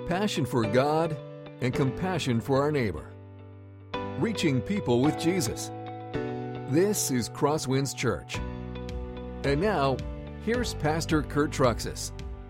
passion for God, and compassion for our neighbor. Reaching people with Jesus. This is Crosswinds Church. And now, here's Pastor Kurt Truxas.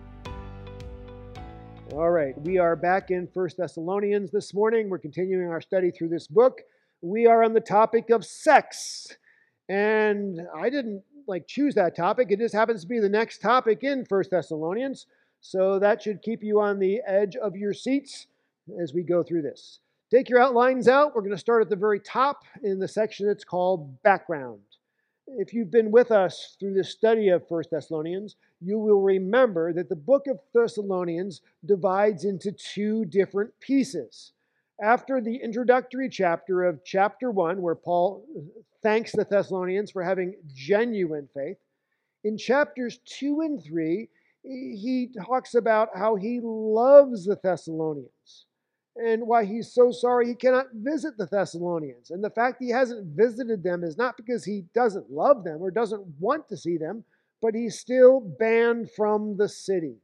All right, we are back in 1 Thessalonians this morning. We're continuing our study through this book. We are on the topic of sex. And I didn't choose that topic. It just happens to be the next topic in 1 Thessalonians. So that should keep you on the edge of your seats as we go through this. Take your outlines out. We're going to start at the very top in the section that's called Background. If you've been with us through the study of 1 Thessalonians, you will remember that the book of Thessalonians divides into two different pieces. After the introductory chapter of chapter 1, where Paul thanks the Thessalonians for having genuine faith, in chapters 2 and 3, he talks about how he loves the Thessalonians and why he's so sorry he cannot visit the Thessalonians. And the fact he hasn't visited them is not because he doesn't love them or doesn't want to see them, but he's still banned from the city.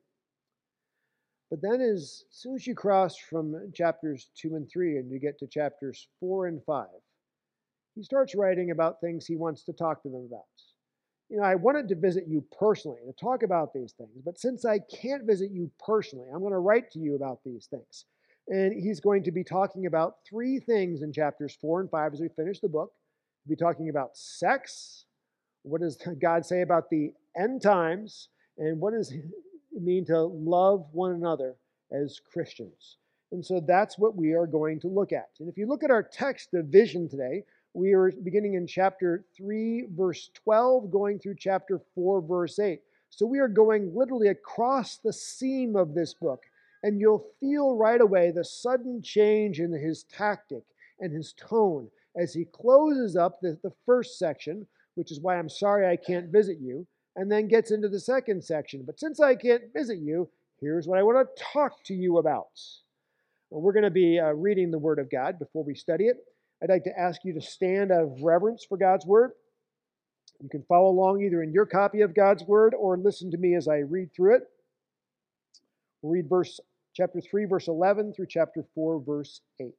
But then as soon as you cross from chapters 2 and 3 and you get to chapters 4 and 5, he starts writing about things he wants to talk to them about. I wanted to visit you personally to talk about these things, but since I can't visit you personally, I'm going to write to you about these things. And he's going to be talking about three things in chapters 4 and 5 as we finish the book. He'll be talking about sex, what does God say about the end times, and what does it mean to love one another as Christians. And so that's what we are going to look at. And if you look at our text division today, we are beginning in chapter 3, verse 12, going through chapter 4, verse 8. So we are going literally across the seam of this book. And you'll feel right away the sudden change in his tactic and his tone as he closes up the first section, which is why I'm sorry I can't visit you, and then gets into the second section. But since I can't visit you, here's what I want to talk to you about. Well, we're going to be reading the Word of God before we study it. I'd like to ask you to stand out of reverence for God's Word. You can follow along either in your copy of God's Word or listen to me as I read through it. We'll read chapter 3, verse 11 through chapter 4, verse 8.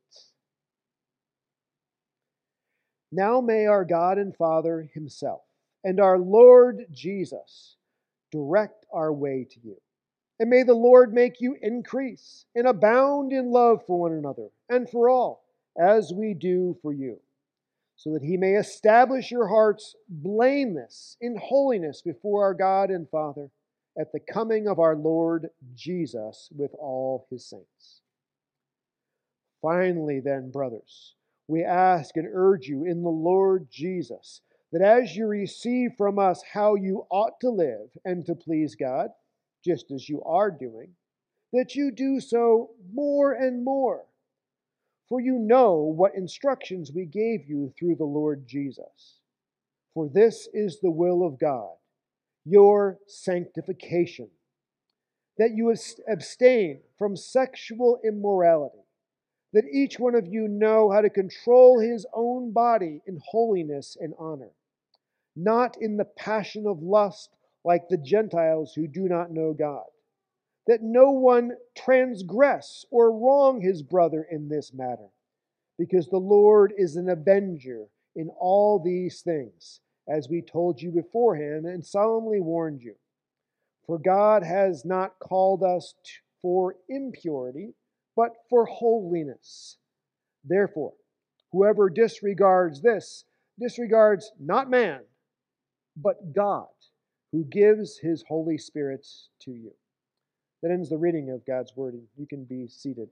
Now may our God and Father himself and our Lord Jesus direct our way to you. And may the Lord make you increase and abound in love for one another and for all, as we do for you, so that he may establish your hearts blameless in holiness before our God and Father at the coming of our Lord Jesus with all his saints. Finally, then, brothers, we ask and urge you in the Lord Jesus that as you receive from us how you ought to live and to please God, just as you are doing, that you do so more and more. For you know what instructions we gave you through the Lord Jesus. For this is the will of God, your sanctification, that you abstain from sexual immorality, that each one of you know how to control his own body in holiness and honor, not in the passion of lust like the Gentiles who do not know God, that no one transgress or wrong his brother in this matter, because the Lord is an avenger in all these things, as we told you beforehand and solemnly warned you. For God has not called us for impurity, but for holiness. Therefore, whoever disregards this disregards not man, but God, who gives his Holy Spirit to you. That ends the reading of God's Word. You can be seated.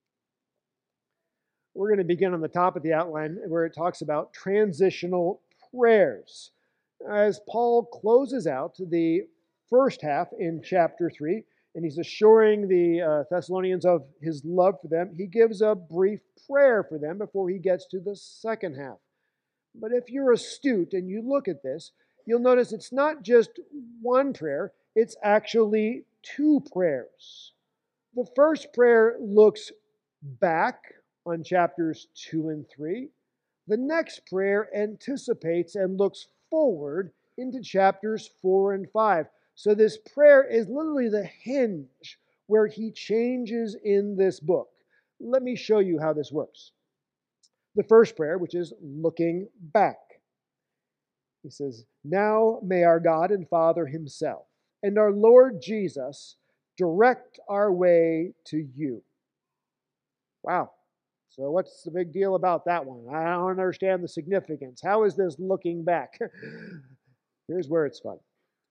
We're going to begin on the top of the outline where it talks about transitional prayers. As Paul closes out the first half in chapter 3, and he's assuring the Thessalonians of his love for them, he gives a brief prayer for them before he gets to the second half. But if you're astute and you look at this, you'll notice it's not just one prayer, it's actually two prayers. The first prayer looks back on chapters 2 and 3. The next prayer anticipates and looks forward into chapters 4 and 5. So this prayer is literally the hinge where he changes in this book. Let me show you how this works. The first prayer, which is looking back. He says, "Now may our God and Father himself and our Lord Jesus direct our way to you." Wow. So what's the big deal about that one? I don't understand the significance. How is this looking back? Here's where it's fun.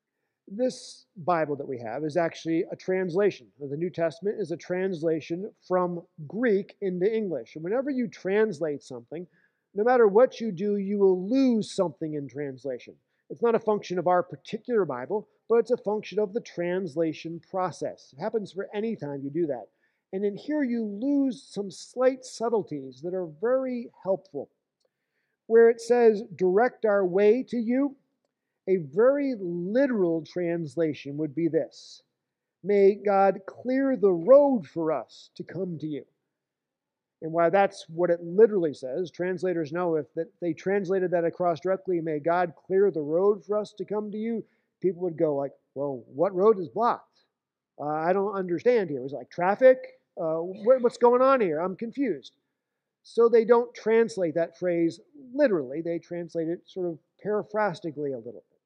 This Bible that we have is actually a translation. The New Testament is a translation from Greek into English. And whenever you translate something, no matter what you do, you will lose something in translation. It's not a function of our particular Bible, but it's a function of the translation process. It happens for any time you do that. And in here, you lose some slight subtleties that are very helpful. Where it says, "direct our way to you," a very literal translation would be this: "May God clear the road for us to come to you." And while that's what it literally says, translators know if that they translated that across directly, "May God clear the road for us to come to you," people would go like, "Well, what road is blocked? I don't understand here. Is it like traffic? What's going on here? I'm confused." So they don't translate that phrase literally. They translate it sort of paraphrastically a little bit.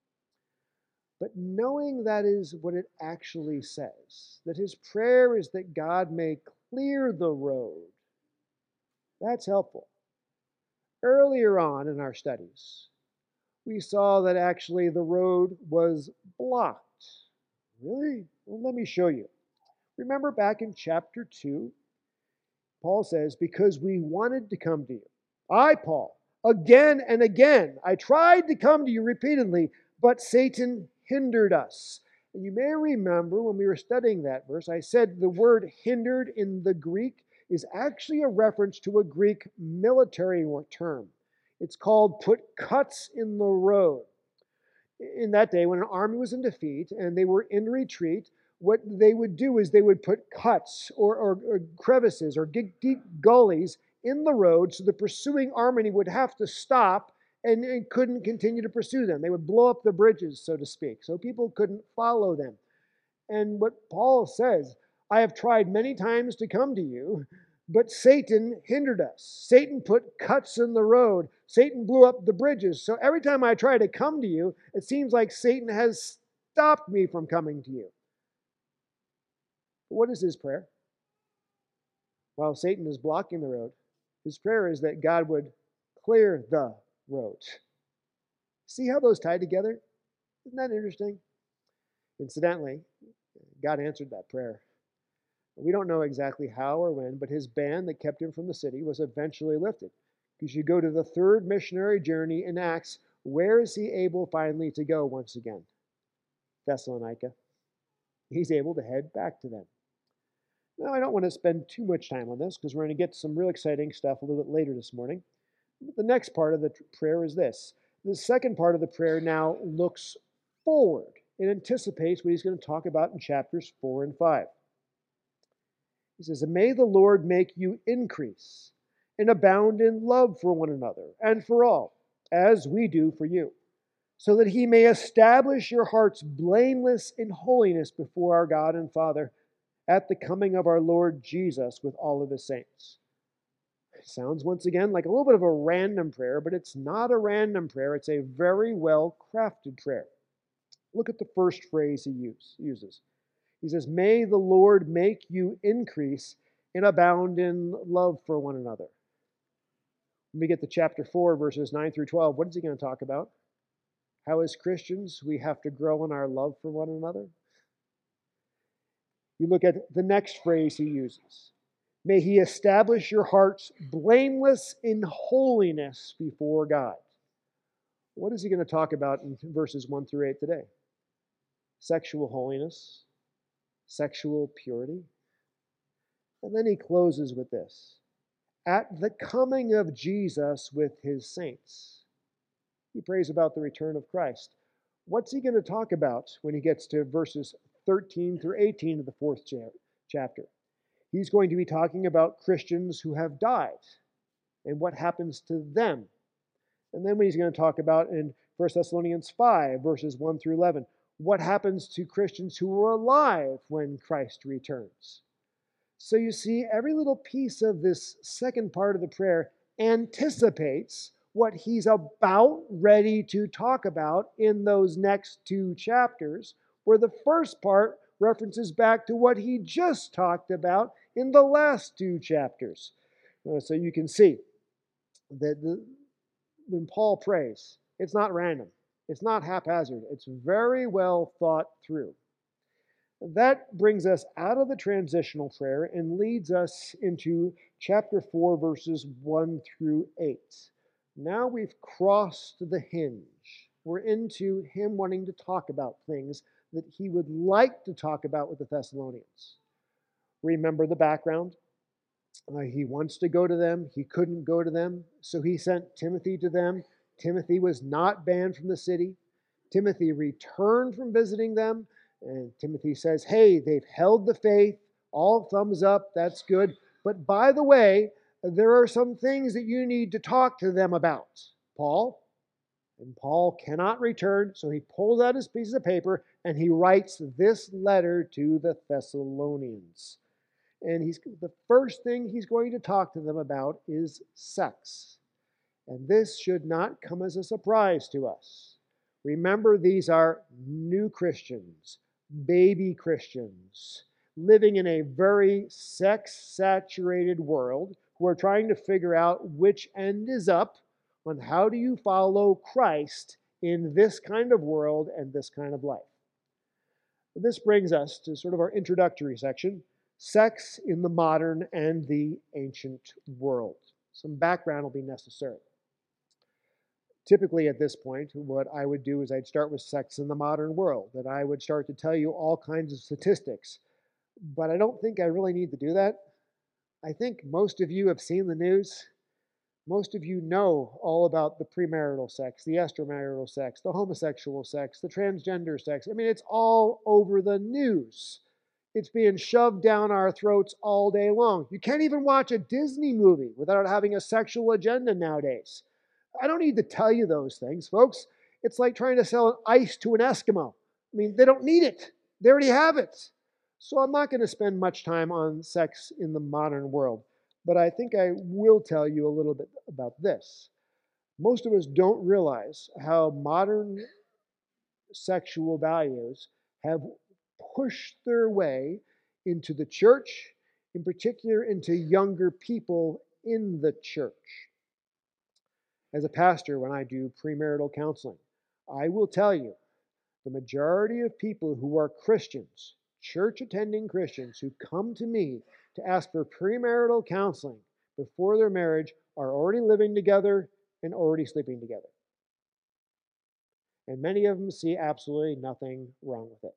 But knowing that is what it actually says, that his prayer is that God may clear the road, that's helpful. Earlier on in our studies, we saw that actually the road was blocked. Really? Well, let me show you. Remember back in chapter 2, Paul says, "Because we wanted to come to you. I, Paul, again and again, I tried to come to you repeatedly, but Satan hindered us." And you may remember when we were studying that verse, I said the word hindered in the Greek is actually a reference to a Greek military term. It's called put cuts in the road. In that day, when an army was in defeat and they were in retreat, what they would do is they would put cuts or crevices or deep gullies in the road so the pursuing army would have to stop and couldn't continue to pursue them. They would blow up the bridges, so to speak, so people couldn't follow them. And what Paul says, "I have tried many times to come to you, but Satan hindered us. Satan put cuts in the road. Satan blew up the bridges. So every time I try to come to you, it seems like Satan has stopped me from coming to you." What is his prayer? While Satan is blocking the road, his prayer is that God would clear the road. See how those tie together? Isn't that interesting? Incidentally, God answered that prayer. We don't know exactly how or when, but his ban that kept him from the city was eventually lifted. Because you go to the third missionary journey in Acts, where is he able finally to go once again? Thessalonica. He's able to head back to them. Now, I don't want to spend too much time on this because we're going to get to some real exciting stuff a little bit later this morning. But the next part of the prayer is this. The second part of the prayer now looks forward. It anticipates what he's going to talk about in chapters 4 and 5. He says, "May the Lord make you increase and abound in love for one another and for all, as we do for you, so that he may establish your hearts blameless in holiness before our God and Father at the coming of our Lord Jesus with all of his saints." It sounds once again like a little bit of a random prayer, but it's not a random prayer. It's a very well crafted prayer. Look at the first phrase he uses. He says, "May the Lord make you increase and abound in love for one another." When we get to chapter 4, verses 9 through 12, what is he going to talk about? How, as Christians, we have to grow in our love for one another. You look at the next phrase he uses. "May he establish your hearts blameless in holiness before God." What is he going to talk about in verses 1 through 8 today? Sexual holiness, sexual purity. And then he closes with this: at the coming of Jesus with his saints. He prays about the return of Christ. What's he going to talk about when he gets to verses 13 through 18 of the 4th chapter? He's going to be talking about Christians who have died and what happens to them. And then what he's going to talk about in 1 Thessalonians 5, verses 1 through 11, What happens to Christians who were alive when Christ returns? So you see, every little piece of this second part of the prayer anticipates what he's about ready to talk about in those next two chapters, where the first part references back to what he just talked about in the last two chapters. So you can see that when Paul prays, it's not random. It's not haphazard. It's very well thought through. That brings us out of the transitional prayer and leads us into chapter 4, verses 1 through 8. Now we've crossed the hinge. We're into him wanting to talk about things that he would like to talk about with the Thessalonians. Remember the background? He wants to go to them. He couldn't go to them, so he sent Timothy to them. Timothy was not banned from the city. Timothy returned from visiting them, and Timothy says, hey, they've held the faith, all thumbs up, that's good. But by the way, there are some things that you need to talk to them about, Paul. And Paul cannot return, so he pulls out his piece of paper and he writes this letter to the Thessalonians. And the first thing he's going to talk to them about is sex. And this should not come as a surprise to us. Remember, these are new Christians, baby Christians, living in a very sex-saturated world who are trying to figure out which end is up on how do you follow Christ in this kind of world and this kind of life. This brings us to sort of our introductory section, sex in the modern and the ancient world. Some background will be necessary. Typically at this point, what I would do is I'd start with sex in the modern world, and I would start to tell you all kinds of statistics. But I don't think I really need to do that. I think most of you have seen the news. Most of you know all about the premarital sex, the extramarital sex, the homosexual sex, the transgender sex. I mean, it's all over the news. It's being shoved down our throats all day long. You can't even watch a Disney movie without having a sexual agenda nowadays. I don't need to tell you those things, folks. It's like trying to sell ice to an Eskimo. I mean, they don't need it. They already have it. So I'm not going to spend much time on sex in the modern world. But I think I will tell you a little bit about this. Most of us don't realize how modern sexual values have pushed their way into the church, in particular into younger people in the church. As a pastor, when I do premarital counseling, I will tell you the majority of people who are Christians, church-attending Christians who come to me to ask for premarital counseling before their marriage are already living together and already sleeping together. And many of them see absolutely nothing wrong with it.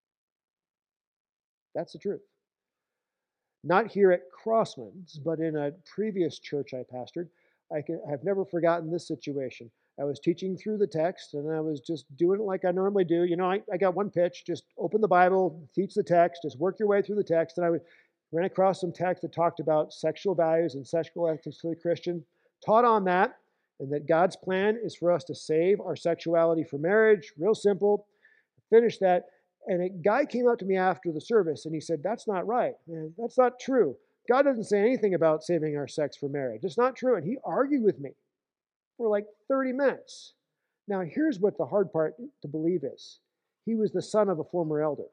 That's the truth. Not here at Crosswinds, but in a previous church I pastored, I've never forgotten this situation. I was teaching through the text, and I was just doing it like I normally do. You know, I got one pitch, just open the Bible, teach the text, just work your way through the text. And I ran across some text that talked about sexual values and sexual ethics for the Christian, taught on that, and that God's plan is for us to save our sexuality for marriage. Real simple. Finished that, and a guy came up to me after the service, and he said, that's not right, man. That's not true. God doesn't say anything about saving our sex for marriage. It's not true. And he argued with me for like 30 minutes. Now, here's what the hard part to believe is. He was the son of a former elder.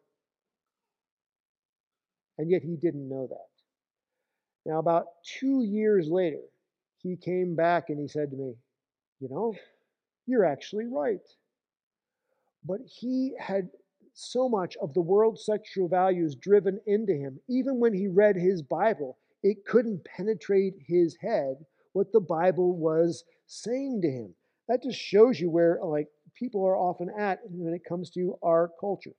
And yet he didn't know that. Now, about 2 years later, he came back and he said to me, you know, you're actually right. But he had so much of the world's sexual values driven into him, even when he read his Bible, it couldn't penetrate his head what the Bible was saying to him. That just shows you where people are often at when it comes to our culture.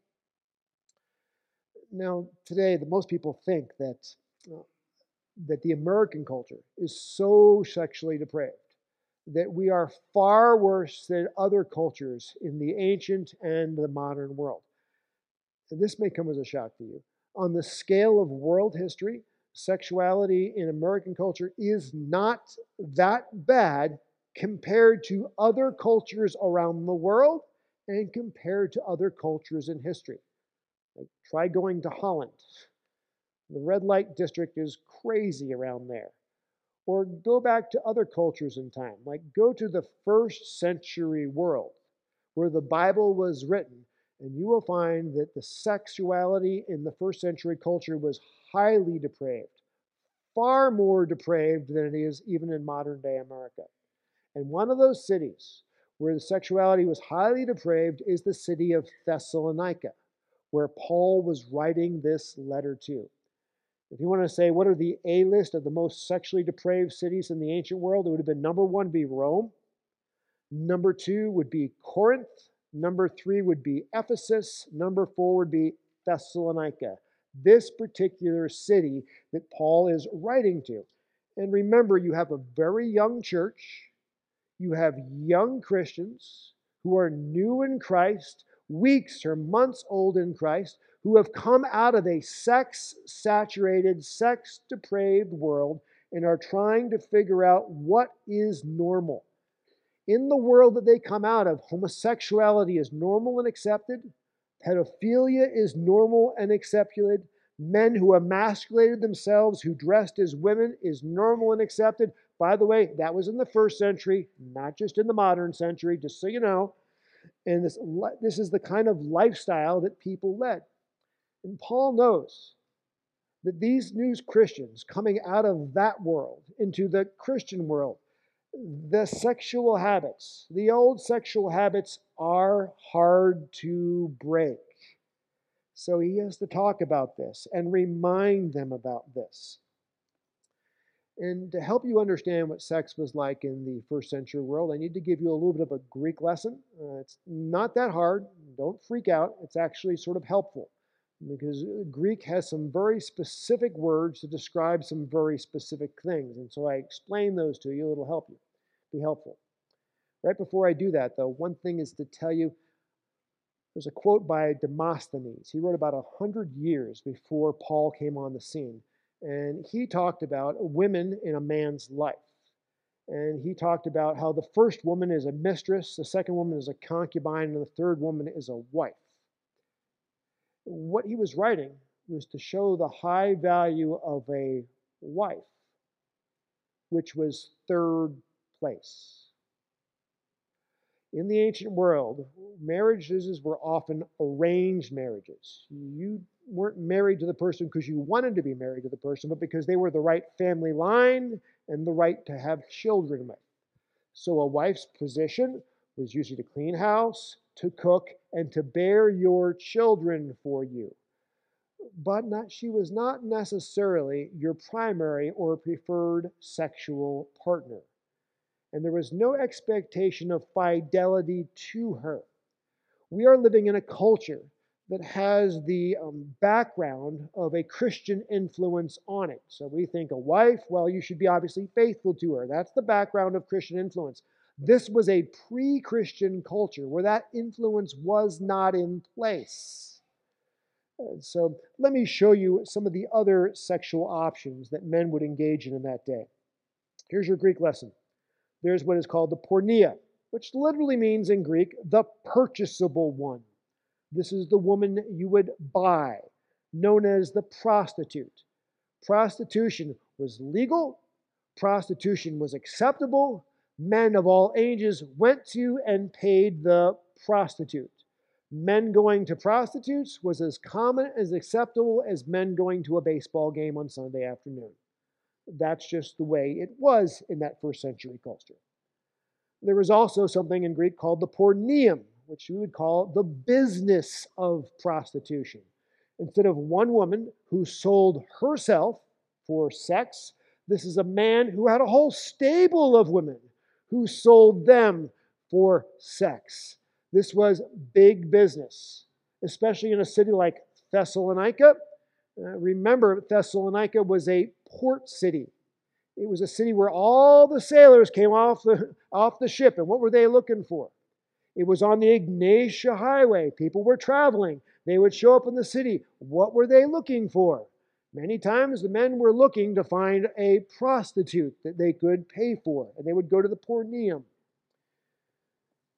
Now, today, most people think that the American culture is so sexually depraved that we are far worse than other cultures in the ancient and the modern world. And this may come as a shock to you. On the scale of world history, sexuality in American culture is not that bad compared to other cultures around the world and compared to other cultures in history. Like, try going to Holland. The red light district is crazy around there. Or go back to other cultures in time, like go to the first century world where the Bible was written, and you will find that the sexuality in the first century culture was highly depraved, far more depraved than it is even in modern day America. And one of those cities where the sexuality was highly depraved is the city of Thessalonica, where Paul was writing this letter to. If you want to say what are the A list of the most sexually depraved cities in the ancient world, it would have been number 1 would be Rome. Number 2 would be Corinth. Number 3 would be Ephesus. Number 4 would be Thessalonica. This particular city that Paul is writing to. And remember, you have a very young church. You have young Christians who are new in Christ, weeks or months old in Christ, who have come out of a sex-saturated, sex-depraved world and are trying to figure out what is normal. In the world that they come out of, homosexuality is normal and accepted. Pedophilia is normal and accepted. Men who emasculated themselves, who dressed as women, is normal and accepted. By the way, that was in the first century, not just in the modern century, just so you know. And this is the kind of lifestyle that people led. And Paul knows that these new Christians coming out of that world into the Christian world, the sexual habits, the old sexual habits are hard to break. So he has to talk about this and remind them about this. And to help you understand what sex was like in the first century world, I need to give you a little bit of a Greek lesson. It's not that hard. Don't freak out. It's actually sort of helpful because Greek has some very specific words to describe some very specific things. And so I explain those to you. It'll help you, be helpful. Right before I do that, though, one thing is to tell you, there's a quote by Demosthenes. He wrote about 100 years before Paul came on the scene. And he talked about women in a man's life. And he talked about how the first woman is a mistress, the second woman is a concubine, and the third woman is a wife. What he was writing was to show the high value of a wife, which was third place. In the ancient world, marriages were often arranged marriages. You weren't married to the person because you wanted to be married to the person, but because they were the right family line and the right to have children with. So a wife's position was usually to clean house, to cook, and to bear your children for you. But she was not necessarily your primary or preferred sexual partner. And there was no expectation of fidelity to her. We are living in a culture that has the background of a Christian influence on it. So we think a wife, well, you should be obviously faithful to her. That's the background of Christian influence. This was a pre-Christian culture where that influence was not in place. So let me show you some of the other sexual options that men would engage in that day. Here's your Greek lesson. There's what is called the porneia, which literally means in Greek, the purchasable one. This is the woman you would buy, known as the prostitute. Prostitution was legal. Prostitution was acceptable. Men of all ages went to and paid the prostitute. Men going to prostitutes was as common, as acceptable as men going to a baseball game on Sunday afternoon. That's just the way it was in that first century culture. There was also something in Greek called the porneum, which we would call the business of prostitution. Instead of one woman who sold herself for sex, this is a man who had a whole stable of women who sold them for sex. This was big business, especially in a city like Thessalonica. Remember, Thessalonica was a port city. It was a city where all the sailors came off the ship. And what were they looking for? It was on the Egnatia Highway. People were traveling. They would show up in the city. What were they looking for? Many times the men were looking to find a prostitute that they could pay for. And they would go to the porneum.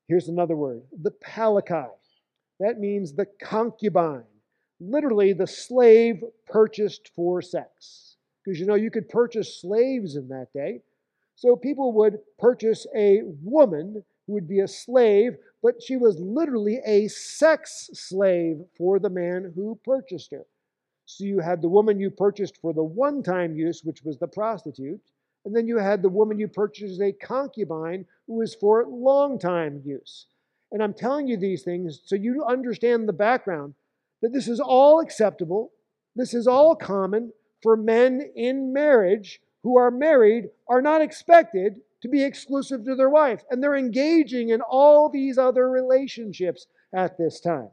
Here's another word, the palakai. That means the concubine, literally the slave purchased for sex. Because you could purchase slaves in that day. So people would purchase a woman who would be a slave, but she was literally a sex slave for the man who purchased her. So you had the woman you purchased for the one-time use, which was the prostitute, and then you had the woman you purchased as a concubine who was for long-time use. And I'm telling you these things so you understand the background, that this is all acceptable, this is all common for men in marriage who are married, are not expected to be exclusive to their wife. And they're engaging in all these other relationships at this time.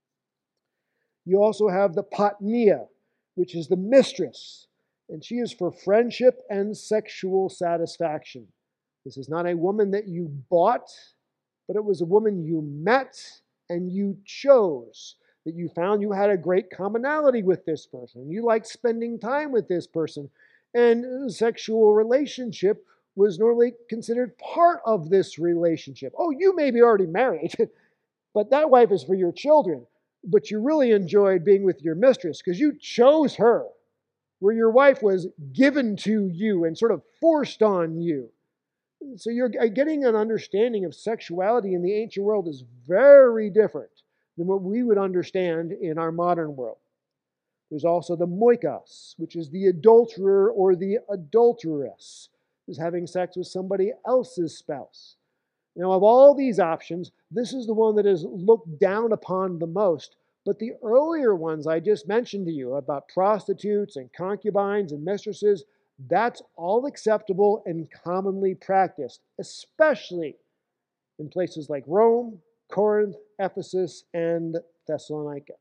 You also have the patnia, which is the mistress, and she is for friendship and sexual satisfaction. This is not a woman that you bought, but it was a woman you met and you chose, that you found you had a great commonality with this person. You liked spending time with this person. And sexual relationship was normally considered part of this relationship. Oh, you may be already married, but that wife is for your children. But you really enjoyed being with your mistress because you chose her, where your wife was given to you and sort of forced on you. So you're getting an understanding of sexuality in the ancient world is very different than what we would understand in our modern world. There's also the moikas, which is the adulterer or the adulteress, who's having sex with somebody else's spouse. Now, of all these options, this is the one that is looked down upon the most. But the earlier ones I just mentioned to you about prostitutes and concubines and mistresses, that's all acceptable and commonly practiced, especially in places like Rome, Corinth, Ephesus, and Thessalonica.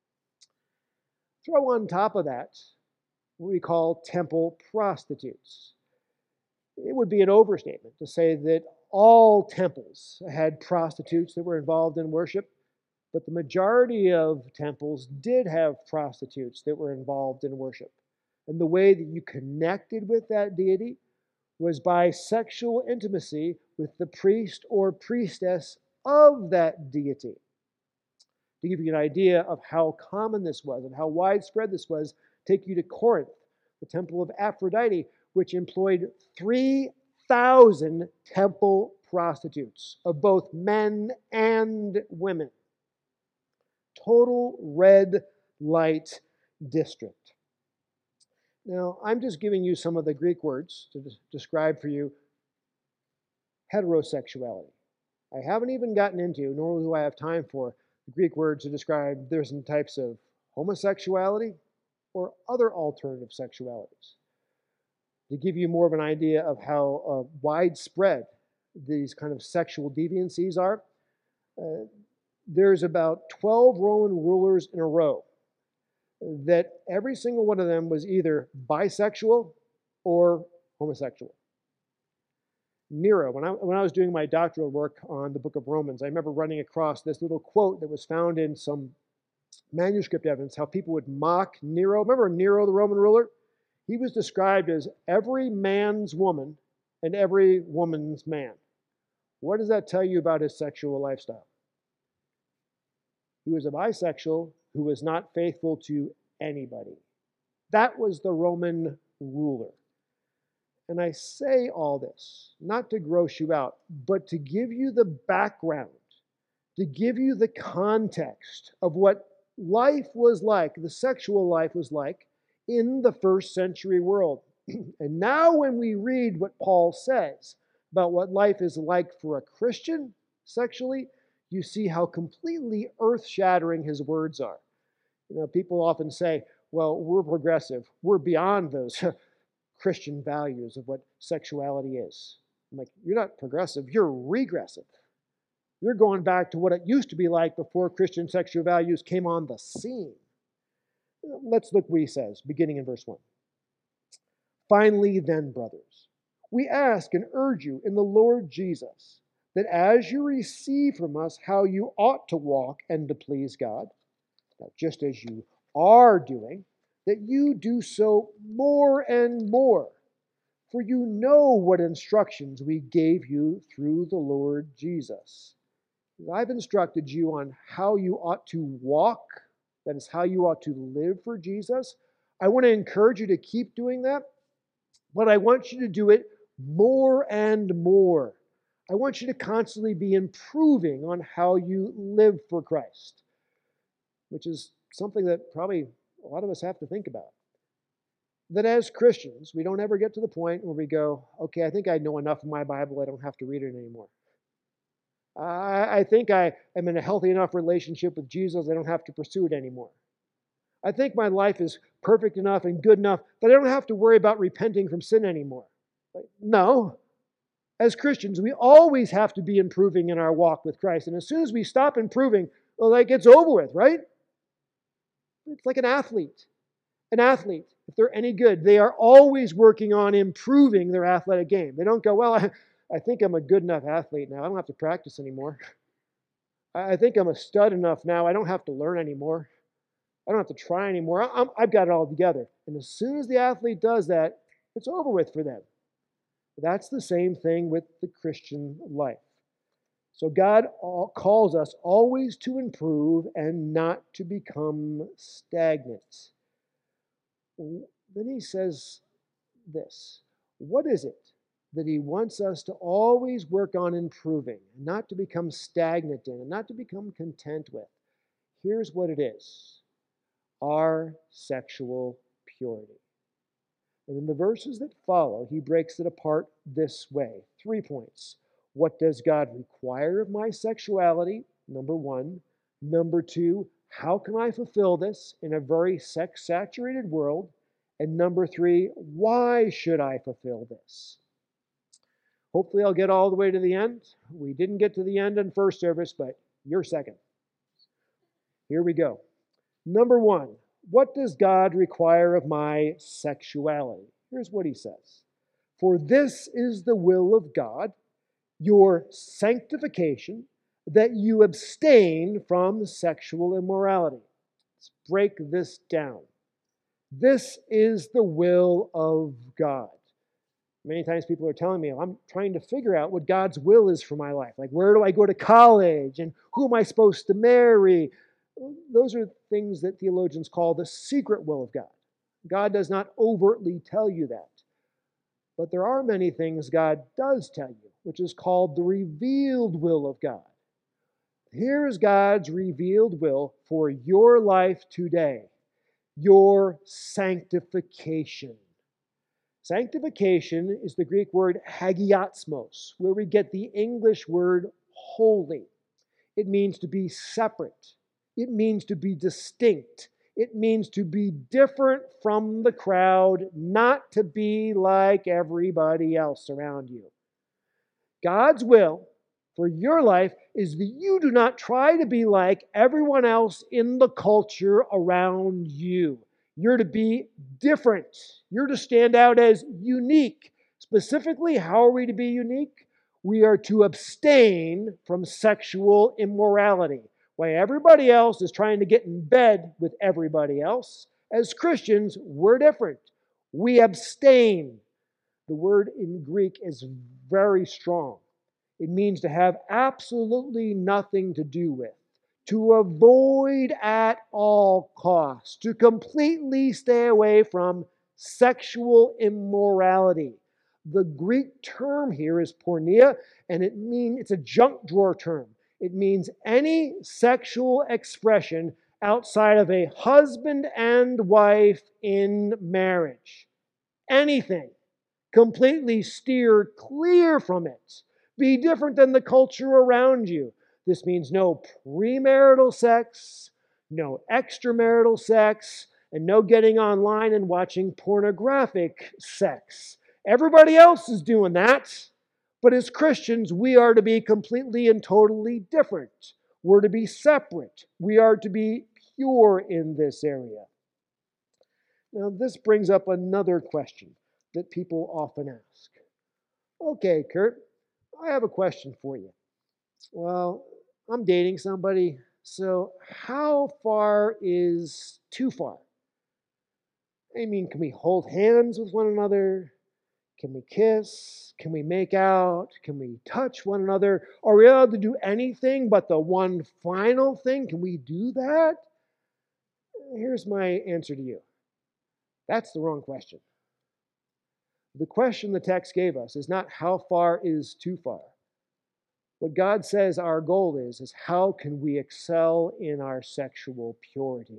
Throw on top of that what we call temple prostitutes. It would be an overstatement to say that all temples had prostitutes that were involved in worship, but the majority of temples did have prostitutes that were involved in worship. And the way that you connected with that deity was by sexual intimacy with the priest or priestess of that deity. To give you an idea of how common this was and how widespread this was, take you to Corinth, the temple of Aphrodite, which employed 3,000 temple prostitutes of both men and women. Total red light district. Now, I'm just giving you some of the Greek words to describe for you heterosexuality. I haven't even gotten into, nor do I have time for, the Greek words to describe different types of homosexuality or other alternative sexualities. To give you more of an idea of how widespread these kind of sexual deviancies are, there's about 12 Roman rulers in a row that every single one of them was either bisexual or homosexual. Nero, when I was doing my doctoral work on the book of Romans, I remember running across this little quote that was found in some manuscript evidence, how people would mock Nero. Remember Nero, the Roman ruler? He was described as every man's woman and every woman's man. What does that tell you about his sexual lifestyle? He was a bisexual who was not faithful to anybody. That was the Roman ruler. And I say all this, not to gross you out, but to give you the background, to give you the context of what life was like, the sexual life was like in the first century world. And now when we read what Paul says about what life is like for a Christian sexually, you see how completely earth-shattering his words are. People often say, well, we're progressive. We're beyond those Christian values of what sexuality is. I'm like, you're not progressive, you're regressive. You're going back to what it used to be like before Christian sexual values came on the scene. Let's look what he says, beginning in verse 1. Finally then, brothers, we ask and urge you in the Lord Jesus, that as you receive from us how you ought to walk and to please God, just as you are doing, that you do so more and more. For you know what instructions we gave you through the Lord Jesus. I've instructed you on how you ought to walk, that is, how you ought to live for Jesus. I want to encourage you to keep doing that, but I want you to do it more and more. I want you to constantly be improving on how you live for Christ, which is something that probably a lot of us have to think about. That as Christians, we don't ever get to the point where we go, okay, I think I know enough of my Bible, I don't have to read it anymore. I think I am in a healthy enough relationship with Jesus, I don't have to pursue it anymore. I think my life is perfect enough and good enough that I don't have to worry about repenting from sin anymore. No. As Christians, we always have to be improving in our walk with Christ. And as soon as we stop improving, well, it's over with, right? It's like an athlete. An athlete, if they're any good, they are always working on improving their athletic game. They don't go, well, I think I'm a good enough athlete now. I don't have to practice anymore. I think I'm a stud enough now. I don't have to learn anymore. I don't have to try anymore. I've got it all together. And as soon as the athlete does that, it's over with for them. That's the same thing with the Christian life. So God calls us always to improve and not to become stagnant. Then he says this. What is it that he wants us to always work on improving, and not to become stagnant in, and not to become content with? Here's what it is. Our sexual purity. And in the verses that follow, he breaks it apart this way. 3 points. What does God require of my sexuality? Number 1. Number 2, how can I fulfill this in a very sex-saturated world? And number 3, why should I fulfill this? Hopefully I'll get all the way to the end. We didn't get to the end in first service, but you're second. Here we go. Number 1, what does God require of my sexuality? Here's what he says. For this is the will of God, your sanctification, that you abstain from sexual immorality. Let's break this down. This is the will of God. Many times people are telling me, I'm trying to figure out what God's will is for my life. Like, where do I go to college? And who am I supposed to marry? Those are things that theologians call the secret will of God. God does not overtly tell you that. But there are many things God does tell you, which is called the revealed will of God. Here's God's revealed will for your life today. Your sanctification. Sanctification is the Greek word hagiatsmos, where we get the English word holy. It means to be separate. It means to be distinct. It means to be different from the crowd, not to be like everybody else around you. God's will for your life is that you do not try to be like everyone else in the culture around you. You're to be different. You're to stand out as unique. Specifically, how are we to be unique? We are to abstain from sexual immorality. While everybody else is trying to get in bed with everybody else, as Christians, we're different. We abstain. The word in Greek is very strong. It means to have absolutely nothing to do with, to avoid at all costs, to completely stay away from sexual immorality. The Greek term here is porneia, and it's a junk drawer term. It means any sexual expression outside of a husband and wife in marriage. Anything. Completely steer clear from it. Be different than the culture around you. This means no premarital sex, no extramarital sex, and no getting online and watching pornographic sex. Everybody else is doing that. But as Christians, we are to be completely and totally different. We're to be separate. We are to be pure in this area. Now, this brings up another question that people often ask. Okay, Kurt, I have a question for you. Well, I'm dating somebody, so how far is too far? I mean, can we hold hands with one another? Can we kiss? Can we make out? Can we touch one another? Are we allowed to do anything but the one final thing? Can we do that? Here's my answer to you. That's the wrong question. The question the text gave us is not how far is too far. What God says our goal is how can we excel in our sexual purity?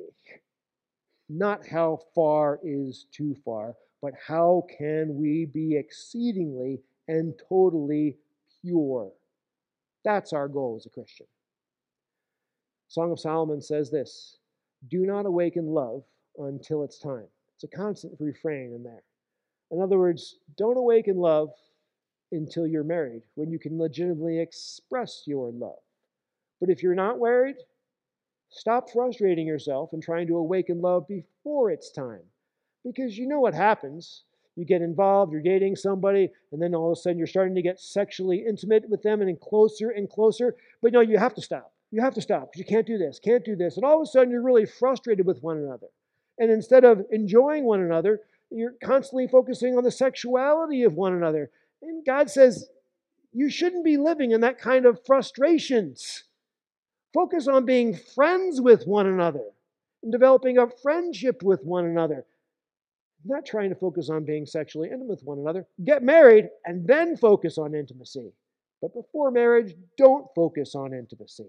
Not how far is too far, but how can we be exceedingly and totally pure? That's our goal as a Christian. Song of Solomon says this, do not awaken love until it's time. It's a constant refrain in there. In other words, don't awaken love until you're married, when you can legitimately express your love. But if you're not married, stop frustrating yourself and trying to awaken love before it's time. Because you know what happens. You get involved, you're dating somebody, and then all of a sudden you're starting to get sexually intimate with them and closer and closer. But no, you have to stop. You have to stop because you can't do this, can't do this. And all of a sudden you're really frustrated with one another. And instead of enjoying one another, you're constantly focusing on the sexuality of one another. And God says, you shouldn't be living in that kind of frustrations. Focus on being friends with one another and developing a friendship with one another. Not trying to focus on being sexually intimate with one another. Get married and then focus on intimacy. But before marriage, don't focus on intimacy.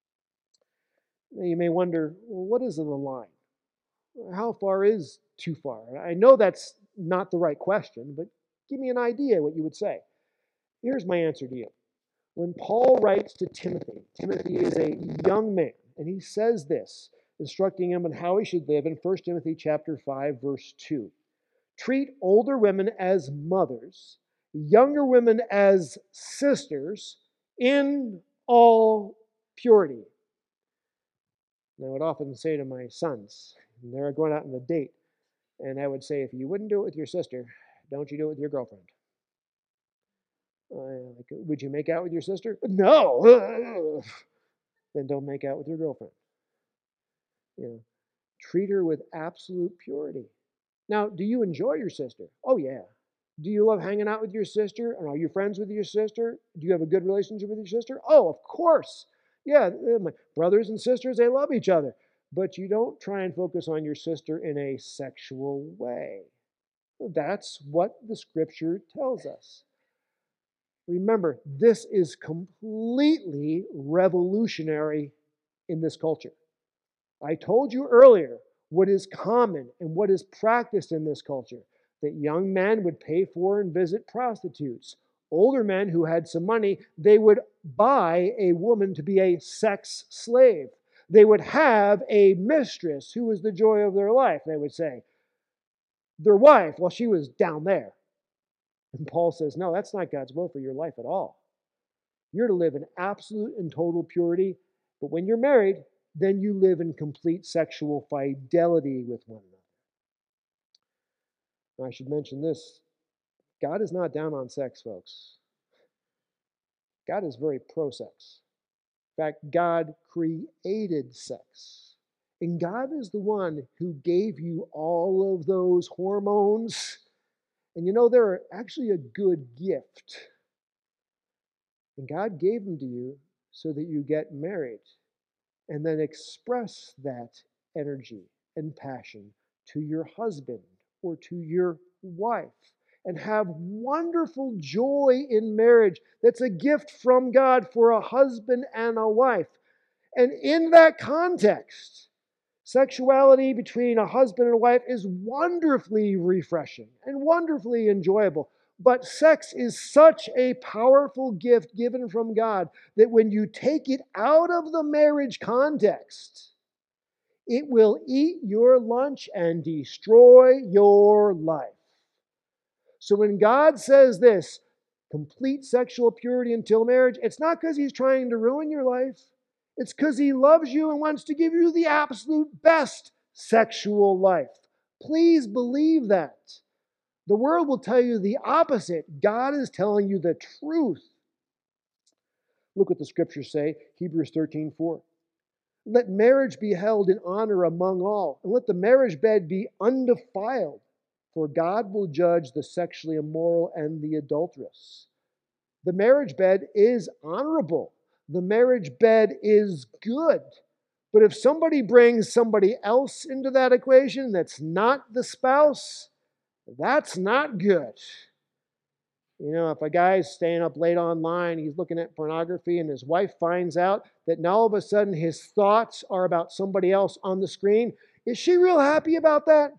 Now you may wonder, well, what is the line? How far is too far? I know that's not the right question, but give me an idea what you would say. Here's my answer to you. When Paul writes to Timothy, Timothy is a young man, and he says this, instructing him on how he should live in 1 Timothy chapter 5, verse 2. Treat older women as mothers, younger women as sisters, in all purity. And I would often say to my sons, and they're going out on a date, and I would say, if you wouldn't do it with your sister, don't you do it with your girlfriend? Would you make out with your sister? No. Then don't make out with your girlfriend. Treat her with absolute purity. Now, do you enjoy your sister? Oh, yeah. Do you love hanging out with your sister? And are you friends with your sister? Do you have a good relationship with your sister? Oh, of course. Yeah, my brothers and sisters, they love each other. But you don't try and focus on your sister in a sexual way. That's what the scripture tells us. Remember, this is completely revolutionary in this culture. I told you earlier what is common and what is practiced in this culture, that young men would pay for and visit prostitutes. Older men who had some money, they would buy a woman to be a sex slave. They would have a mistress who was the joy of their life, they would say. Their wife, well, she was down there. And Paul says, no, that's not God's will for your life at all. You're to live in absolute and total purity, but when you're married, then you live in complete sexual fidelity with one another. Now, I should mention this. God is not down on sex, folks. God is very pro-sex. In fact, God created sex. And God is the one who gave you all of those hormones. And they're actually a good gift. And God gave them to you so that you get married and then express that energy and passion to your husband or to your wife and have wonderful joy in marriage. That's a gift from God for a husband and a wife. And in that context, sexuality between a husband and a wife is wonderfully refreshing and wonderfully enjoyable. But sex is such a powerful gift given from God that when you take it out of the marriage context, it will eat your lunch and destroy your life. So when God says this, complete sexual purity until marriage, it's not because He's trying to ruin your life. It's because He loves you and wants to give you the absolute best sexual life. Please believe that. The world will tell you the opposite. God is telling you the truth. Look what the scriptures say, Hebrews 13:4. Let marriage be held in honor among all, and let the marriage bed be undefiled. For God will judge the sexually immoral and the adulterous. The marriage bed is honorable. The marriage bed is good. But if somebody brings somebody else into that equation that's not the spouse, that's not good. You know, if a guy's staying up late online, he's looking at pornography, and his wife finds out that now all of a sudden his thoughts are about somebody else on the screen, is she real happy about that?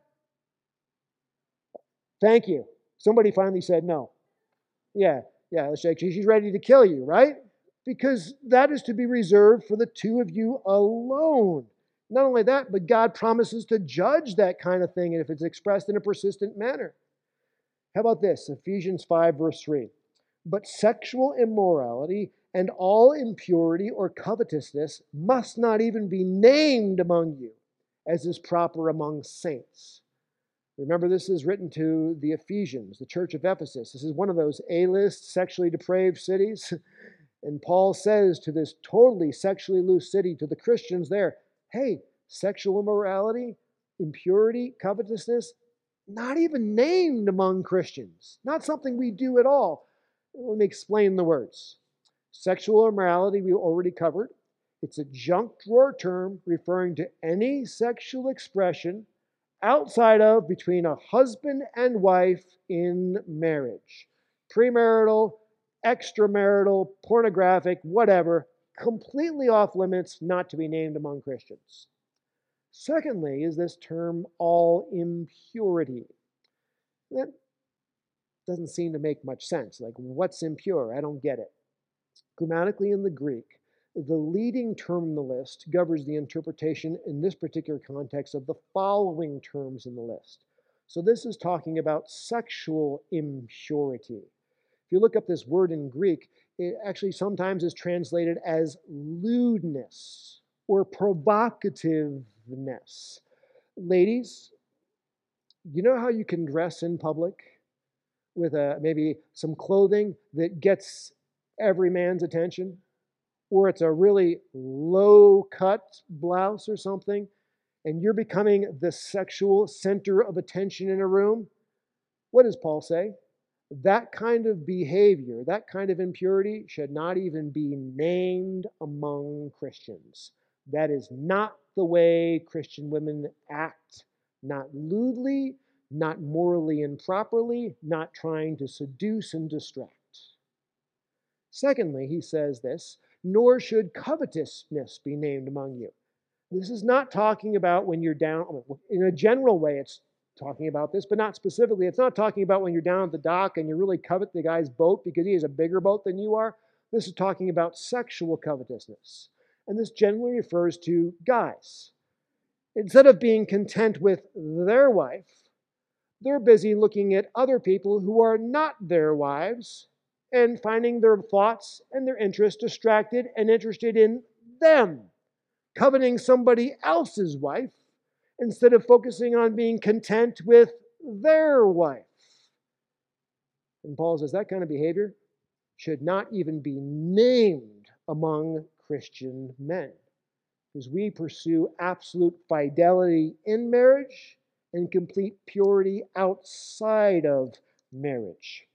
Thank you. Somebody finally said no. Yeah, she's ready to kill you, right? Because that is to be reserved for the two of you alone. Not only that, but God promises to judge that kind of thing if it's expressed in a persistent manner. How about this? Ephesians 5, verse 3. But sexual immorality and all impurity or covetousness must not even be named among you, as is proper among saints. Remember, this is written to the Ephesians, the church of Ephesus. This is one of those A-list, sexually depraved cities. And Paul says to this totally sexually loose city, to the Christians there, hey, sexual immorality, impurity, covetousness, not even named among Christians. Not something we do at all. Let me explain the words. Sexual immorality we already covered. It's a junk drawer term referring to any sexual expression outside of, between a husband and wife in marriage. Premarital, extramarital, pornographic, whatever, completely off limits, not to be named among Christians. Secondly, is this term all impurity. That doesn't seem to make much sense. Like, what's impure? I don't get it. Grammatically in the Greek, the leading term in the list governs the interpretation in this particular context of the following terms in the list. So this is talking about sexual impurity. If you look up this word in Greek, it actually sometimes is translated as lewdness or provocativeness. Ladies, you know how you can dress in public with maybe some clothing that gets every man's attention? Or it's a really low-cut blouse or something, and you're becoming the sexual center of attention in a room? What does Paul say? That kind of behavior, that kind of impurity should not even be named among Christians. That is not the way Christian women act. Not lewdly, not morally improperly, not trying to seduce and distract. Secondly, he says this, nor should covetousness be named among you. This is not talking about when you're down, in a general way it's talking about this, but not specifically. It's not talking about when you're down at the dock and you really covet the guy's boat because he has a bigger boat than you are. This is talking about sexual covetousness. And this generally refers to guys. Instead of being content with their wife, they're busy looking at other people who are not their wives and finding their thoughts and their interests distracted and interested in them, coveting somebody else's wife instead of focusing on being content with their wife. And Paul says that kind of behavior should not even be named among Christian men, because we pursue absolute fidelity in marriage and complete purity outside of marriage.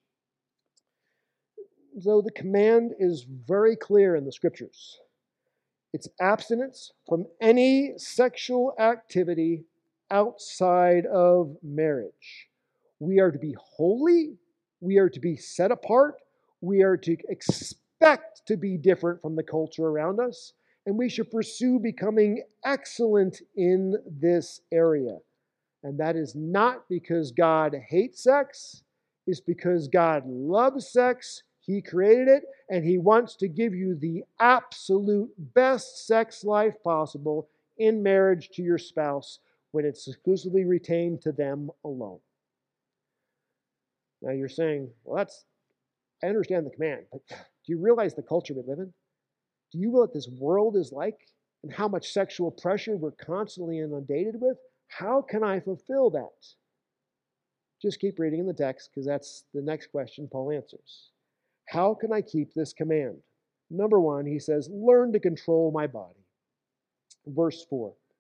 So the command is very clear in the scriptures. It's abstinence from any sexual activity outside of marriage. We are to be holy. We are to be set apart. We are to expect to be different from the culture around us. And we should pursue becoming excellent in this area. And that is not because God hates sex. It's because God loves sex. He created it, and He wants to give you the absolute best sex life possible in marriage to your spouse when it's exclusively retained to them alone. Now you're saying, well, I understand the command, but do you realize the culture we live in? Do you know what this world is like and how much sexual pressure we're constantly inundated with? How can I fulfill that? Just keep reading in the text, because that's the next question Paul answers. How can I keep this command? Number one, he says, learn to control my body. Verse 4.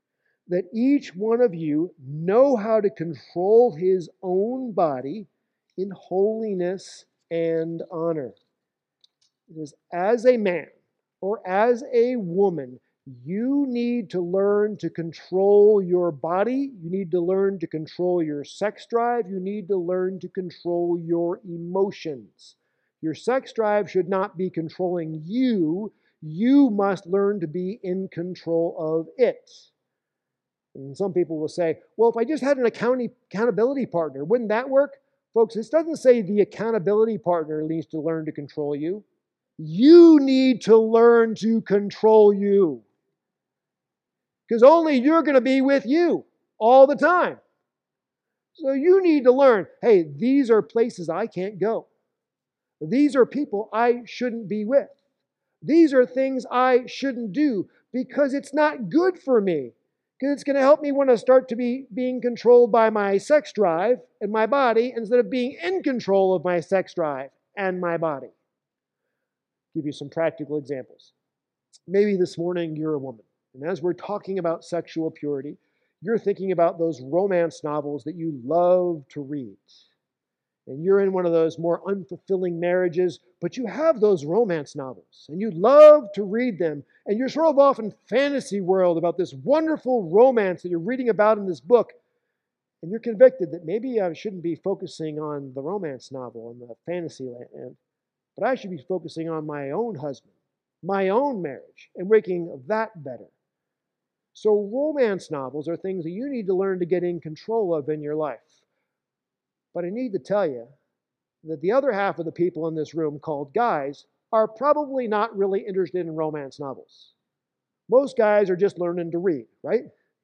that each one of you know how to control his own body in holiness and honor. Because as a man or as a woman, you need to learn to control your body. You need to learn to control your sex drive. You need to learn to control your emotions. Your sex drive should not be controlling you. You must learn to be in control of it. And some people will say, well, if I just had an accountability partner, wouldn't that work? Folks, this doesn't say the accountability partner needs to learn to control you. You need to learn to control you. Because only you're going to be with you all the time. So you need to learn, hey, these are places I can't go. These are people I shouldn't be with. These are things I shouldn't do because it's not good for me. Because it's going to help me when I start to be being controlled by my sex drive and my body instead of being in control of my sex drive and my body. Give you some practical examples. Maybe this morning you're a woman, and as we're talking about sexual purity, you're thinking about those romance novels that you love to read. And you're in one of those more unfulfilling marriages, but you have those romance novels, and you love to read them, and you're sort of off in fantasy world about this wonderful romance that you're reading about in this book, and you're convicted that maybe I shouldn't be focusing on the romance novel and the fantasy land, but I should be focusing on my own husband, my own marriage, and making that better. So romance novels are things that you need to learn to get in control of in your life. But I need to tell you that the other half of the people in this room, called guys, are probably not really interested in romance novels. Most guys are just learning to read, right?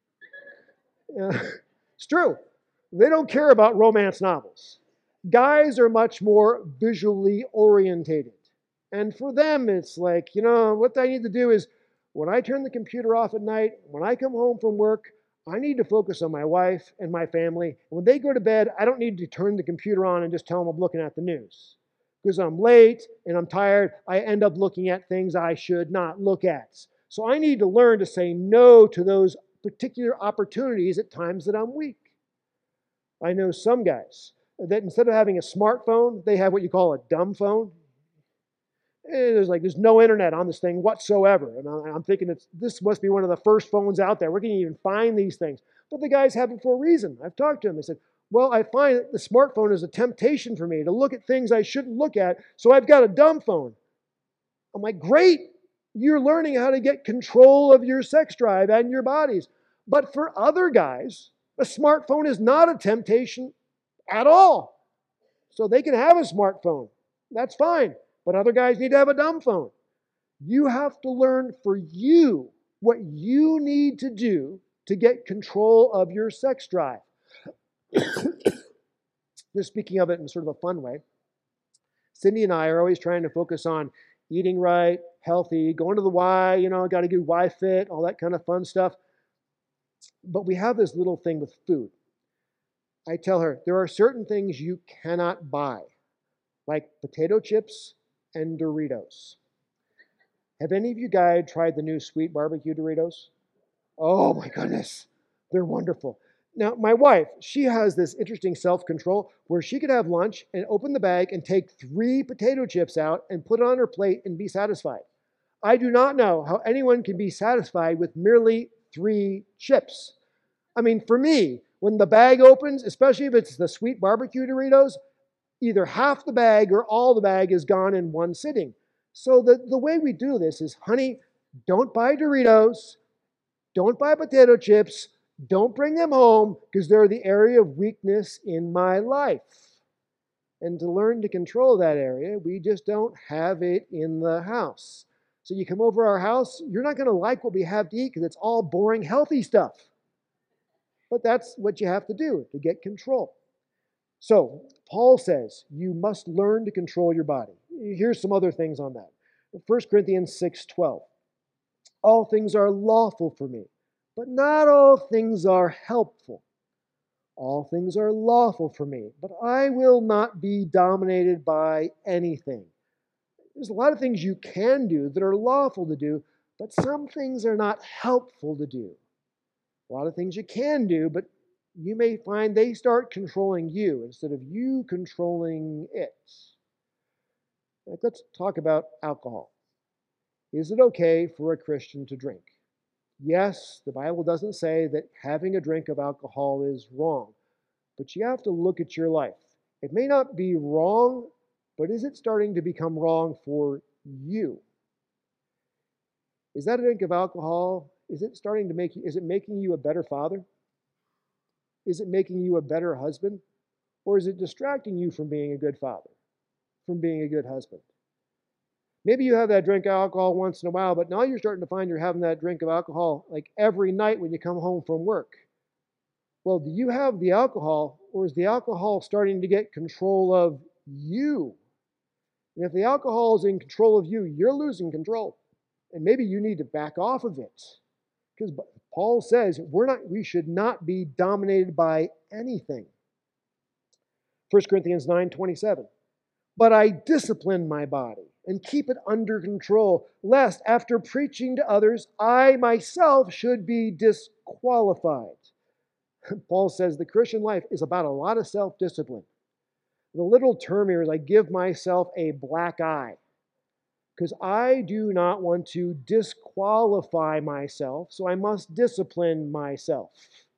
It's true. They don't care about romance novels. Guys are much more visually orientated. And for them, it's like, what I need to do is when I turn the computer off at night, when I come home from work, I need to focus on my wife and my family. And when they go to bed, I don't need to turn the computer on and just tell them I'm looking at the news. Because I'm late and I'm tired, I end up looking at things I should not look at. So I need to learn to say no to those particular opportunities at times that I'm weak. I know some guys that instead of having a smartphone, they have what you call a dumb phone. There's no internet on this thing whatsoever. And I'm thinking this must be one of the first phones out there. Where can you even find these things? But the guys have it for a reason. I've talked to them. They said, well, I find that the smartphone is a temptation for me to look at things I shouldn't look at, so I've got a dumb phone. I'm like, great. You're learning how to get control of your sex drive and your bodies. But for other guys, a smartphone is not a temptation at all. So they can have a smartphone. That's fine. But other guys need to have a dumb phone. You have to learn for you what you need to do to get control of your sex drive. Just speaking of it in sort of a fun way, Cindy and I are always trying to focus on eating right, healthy, going to the Y, got to do Y Fit, all that kind of fun stuff. But we have this little thing with food. I tell her, there are certain things you cannot buy, like potato chips and Doritos. Have any of you guys tried the new sweet barbecue Doritos? Oh my goodness, they're wonderful. Now, my wife, she has this interesting self-control where she could have lunch and open the bag and take 3 potato chips out and put it on her plate and be satisfied. I do not know how anyone can be satisfied with merely 3 chips. I mean, for me, when the bag opens, especially if it's the sweet barbecue Doritos, either half the bag or all the bag is gone in one sitting. So the way we do this is, honey, don't buy Doritos, don't buy potato chips, don't bring them home because they're the area of weakness in my life. And to learn to control that area, we just don't have it in the house. So you come over our house, you're not going to like what we have to eat because it's all boring, healthy stuff. But that's what you have to do to get control. So, Paul says, you must learn to control your body. Here's some other things on that. 1 Corinthians 6:12. All things are lawful for me, but not all things are helpful. All things are lawful for me, but I will not be dominated by anything. There's a lot of things you can do that are lawful to do, but some things are not helpful to do. A lot of things you can do, but you may find they start controlling you instead of you controlling it. Let's talk about alcohol. Is it okay for a Christian to drink? Yes, the Bible doesn't say that having a drink of alcohol is wrong, but you have to look at your life. It may not be wrong, but is it starting to become wrong for you? Is that a drink of alcohol? Is it making you a better father? Is it making you a better husband? Or is it distracting you from being a good father, from being a good husband? Maybe you have that drink of alcohol once in a while, but now you're starting to find you're having that drink of alcohol like every night when you come home from work. Well, do you have the alcohol, or is the alcohol starting to get control of you? And if the alcohol is in control of you, you're losing control. And maybe you need to back off of it. Because Paul says we should not be dominated by anything. 1 Corinthians 9:27. But I discipline my body and keep it under control, lest after preaching to others, I myself should be disqualified. Paul says the Christian life is about a lot of self-discipline. The little term here is I give myself a black eye because I do not want to disqualify myself, so I must discipline myself.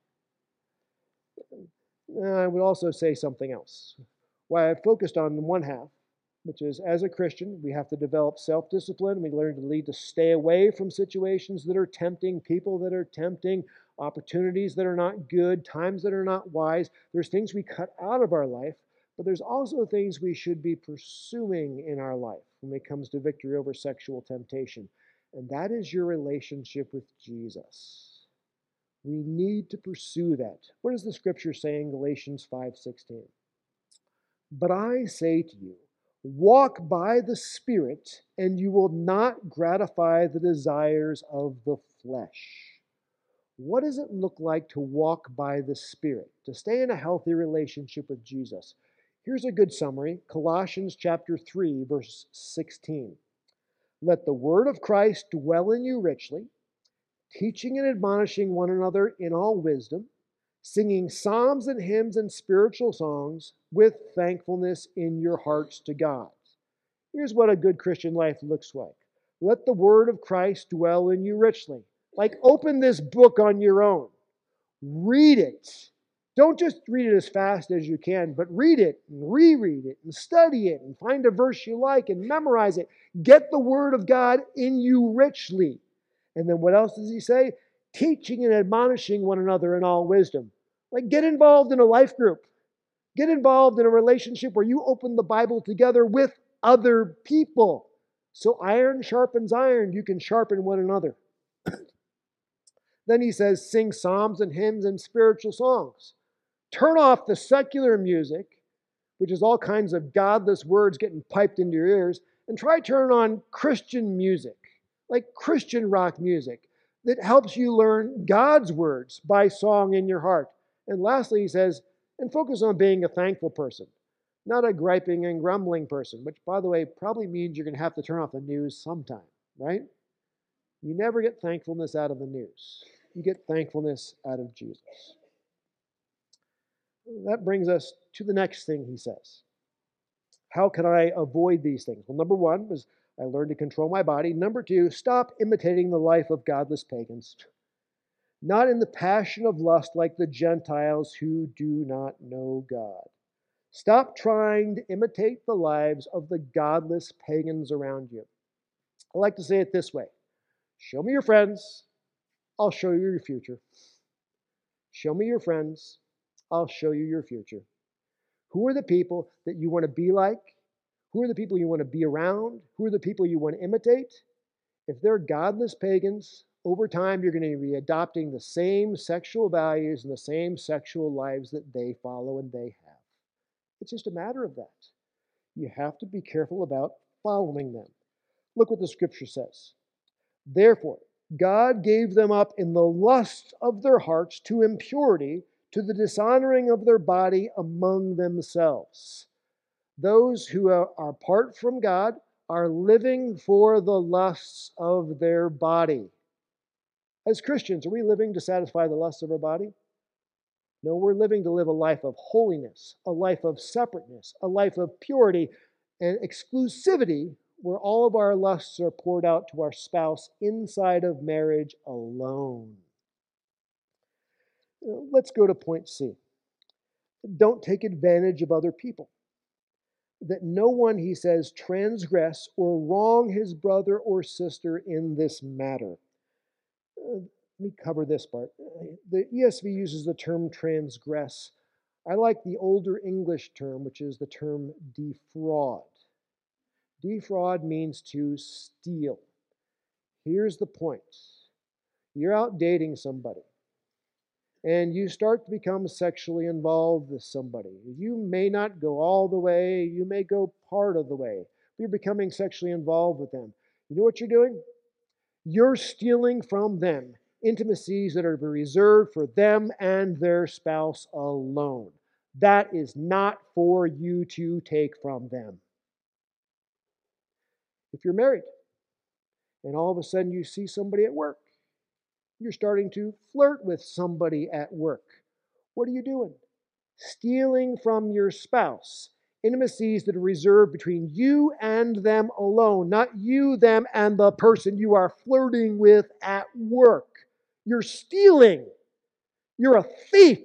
I would also say something else. Why I focused on one half, which is as a Christian, we have to develop self-discipline. We learn to stay away from situations that are tempting, people that are tempting, opportunities that are not good, times that are not wise. There's things we cut out of our life, but there's also things we should be pursuing in our life when it comes to victory over sexual temptation. And that is your relationship with Jesus. We need to pursue that. What does the scripture say in Galatians 5:16? But I say to you, walk by the Spirit, and you will not gratify the desires of the flesh. What does it look like to walk by the Spirit, to stay in a healthy relationship with Jesus? Here's a good summary, Colossians chapter 3, verse 16. Let the word of Christ dwell in you richly, teaching and admonishing one another in all wisdom, singing psalms and hymns and spiritual songs with thankfulness in your hearts to God. Here's what a good Christian life looks like. Let the word of Christ dwell in you richly. Like open this book on your own. Read it. Don't just read it as fast as you can, but read it and reread it and study it and find a verse you like and memorize it. Get the word of God in you richly. And then what else does he say? Teaching and admonishing one another in all wisdom. Like get involved in a life group. Get involved in a relationship where you open the Bible together with other people. So iron sharpens iron. You can sharpen one another. Then he says, sing psalms and hymns and spiritual songs. Turn off the secular music, which is all kinds of godless words getting piped into your ears, and try turn on Christian music, like Christian rock music, that helps you learn God's words by song in your heart. And lastly, he says, and focus on being a thankful person, not a griping and grumbling person, which, by the way, probably means you're going to have to turn off the news sometime, right? You never get thankfulness out of the news. You get thankfulness out of Jesus. That brings us to the next thing he says. How can I avoid these things? Well, number one was I learned to control my body. Number two, stop imitating the life of godless pagans. Not in the passion of lust like the Gentiles who do not know God. Stop trying to imitate the lives of the godless pagans around you. I like to say it this way. Show me your friends, I'll show you your future. Show me your friends, I'll show you your future. Who are the people that you want to be like? Who are the people you want to be around? Who are the people you want to imitate? If they're godless pagans, over time you're going to be adopting the same sexual values and the same sexual lives that they follow and they have. It's just a matter of that. You have to be careful about following them. Look what the scripture says. Therefore, God gave them up in the lust of their hearts to impurity, to the dishonoring of their body among themselves. Those who are apart from God are living for the lusts of their body. As Christians, are we living to satisfy the lusts of our body? No, we're living to live a life of holiness, a life of separateness, a life of purity and exclusivity, where all of our lusts are poured out to our spouse inside of marriage alone. Let's go to point C. Don't take advantage of other people. That no one, he says, transgress or wrong his brother or sister in this matter. Let me cover this part. The ESV uses the term transgress. I like the older English term, which is the term defraud. Defraud means to steal. Here's the point. You're out dating somebody, and you start to become sexually involved with somebody. You may not go all the way, you may go part of the way. You're becoming sexually involved with them. You know what you're doing? You're stealing from them intimacies that are reserved for them and their spouse alone. That is not for you to take from them. If you're married and all of a sudden you see somebody at work, you're starting to flirt with somebody at work. What are you doing? Stealing from your spouse intimacies that are reserved between you and them alone, not you, them, and the person you are flirting with at work. You're stealing. You're a thief.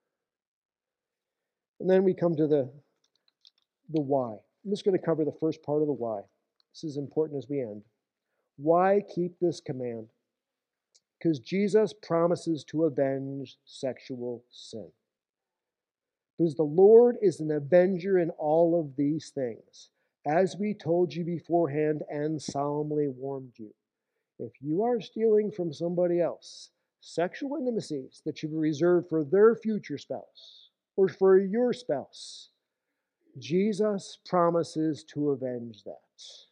And then we come to the why. I'm just going to cover the first part of the why. This is important as we end. Why keep this command? Because Jesus promises to avenge sexual sin. Because the Lord is an avenger in all of these things, as we told you beforehand and solemnly warned you. If you are stealing from somebody else, sexual intimacies that you reserved for their future spouse or for your spouse, Jesus promises to avenge that.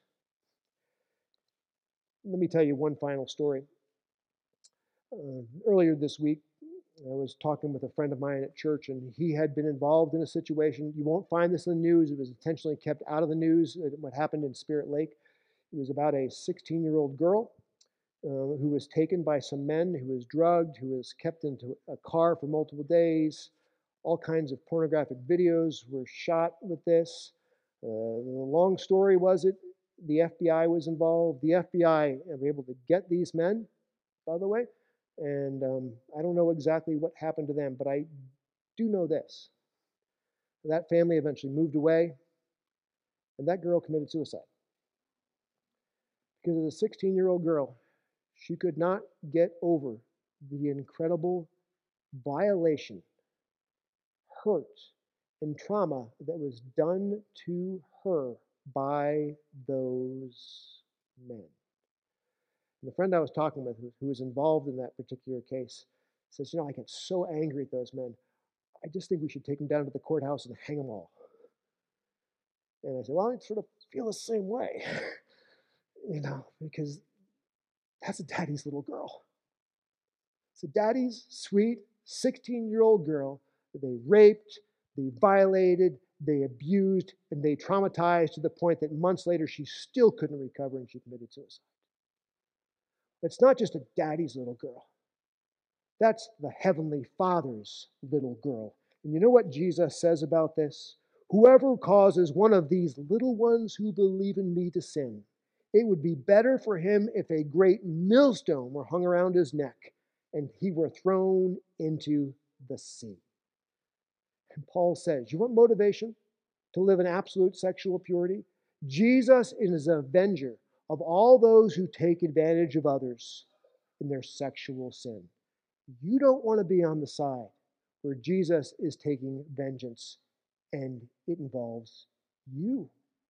Let me tell you one final story. Earlier this week, I was talking with a friend of mine at church, and he had been involved in a situation. You won't find this in the news. It was intentionally kept out of the news, what happened in Spirit Lake. It was about a 16-year-old girl who was taken by some men, who was drugged, who was kept into a car for multiple days. All kinds of pornographic videos were shot with this. The long story was the FBI was involved. The FBI were able to get these men, by the way. And I don't know exactly what happened to them, but I do know this. That family eventually moved away, and that girl committed suicide. Because as a 16-year-old girl, she could not get over the incredible violation, hurt, and trauma that was done to her by those men. And the friend I was talking with, who was involved in that particular case, says, I get so angry at those men. I just think we should take them down to the courthouse and hang them all. And I said, well, I sort of feel the same way, because that's a daddy's little girl. It's a daddy's sweet 16-year-old girl that they raped, they violated, they abused, and they traumatized to the point that months later she still couldn't recover and she committed suicide. It's not just a daddy's little girl. That's the Heavenly Father's little girl. And you know what Jesus says about this? Whoever causes one of these little ones who believe in me to sin, it would be better for him if a great millstone were hung around his neck and he were thrown into the sea. And Paul says, you want motivation to live in absolute sexual purity? Jesus is an avenger of all those who take advantage of others in their sexual sin. You don't want to be on the side where Jesus is taking vengeance and it involves you.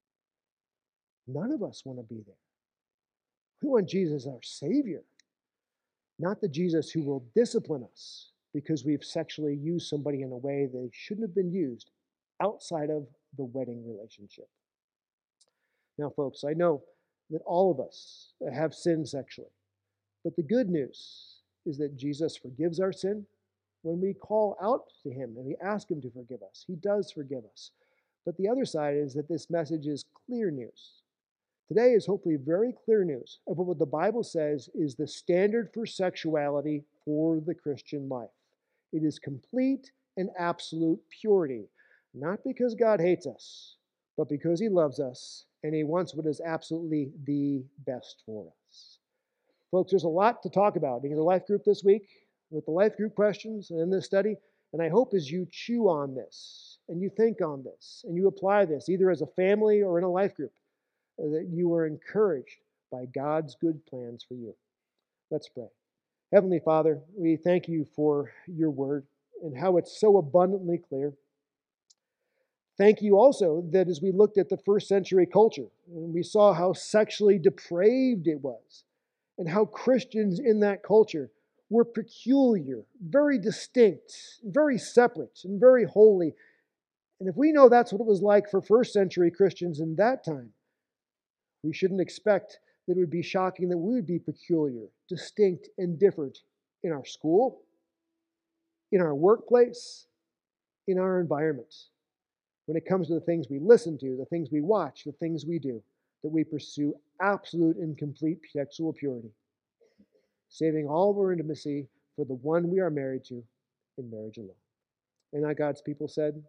None of us want to be there. We want Jesus as our Savior, not the Jesus who will discipline us because we've sexually used somebody in a way they shouldn't have been used outside of the wedding relationship. Now, folks, I know that all of us have sinned sexually, but the good news is that Jesus forgives our sin. When we call out to him and we ask him to forgive us, he does forgive us. But the other side is that this message is clear news. Today is hopefully very clear news about what the Bible says is the standard for sexuality for the Christian life. It is complete and absolute purity, not because God hates us, but because He loves us and He wants what is absolutely the best for us. Folks, there's a lot to talk about in your life group this week with the life group questions and in this study. And I hope as you chew on this and you think on this and you apply this either as a family or in a life group, that you are encouraged by God's good plans for you. Let's pray. Heavenly Father, we thank you for your word and how it's so abundantly clear. Thank you also that as we looked at the first century culture, and we saw how sexually depraved it was, and how Christians in that culture were peculiar, very distinct, very separate, and very holy. And if we know that's what it was like for first century Christians in that time, we shouldn't expect that it would be shocking that we would be peculiar, distinct, and different in our school, in our workplace, in our environment. When it comes to the things we listen to, the things we watch, the things we do, that we pursue absolute and complete sexual purity, saving all of our intimacy for the one we are married to in marriage alone. And our God's people said,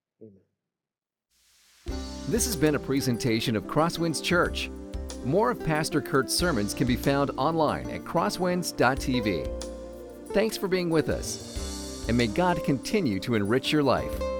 Amen. This has been a presentation of Crosswinds Church. More of Pastor Kurt's sermons can be found online at crosswinds.tv. Thanks for being with us, and may God continue to enrich your life.